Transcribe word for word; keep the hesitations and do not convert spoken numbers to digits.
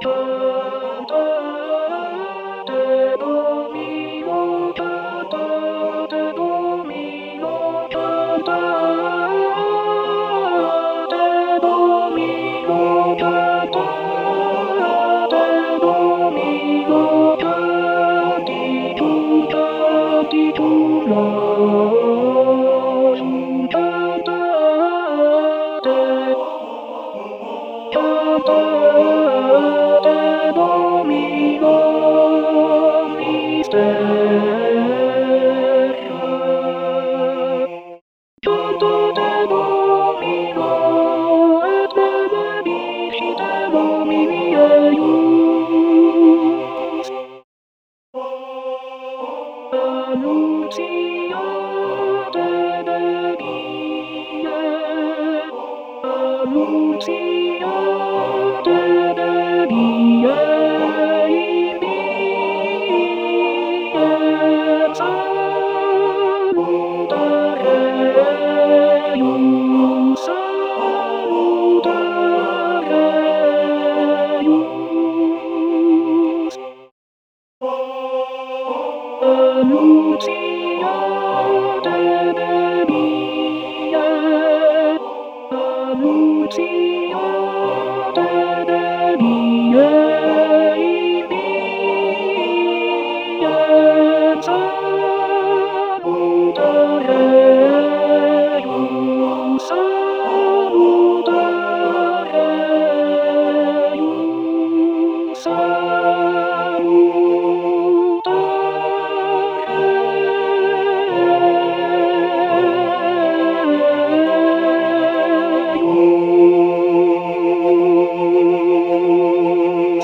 Canta de Domino, canta de Domino, canta de Domino, canta de Domino, canti tu, canti tu, nos, canta de Canta de Domino misteriosa. Canta de Domino et benedicite Domini eius.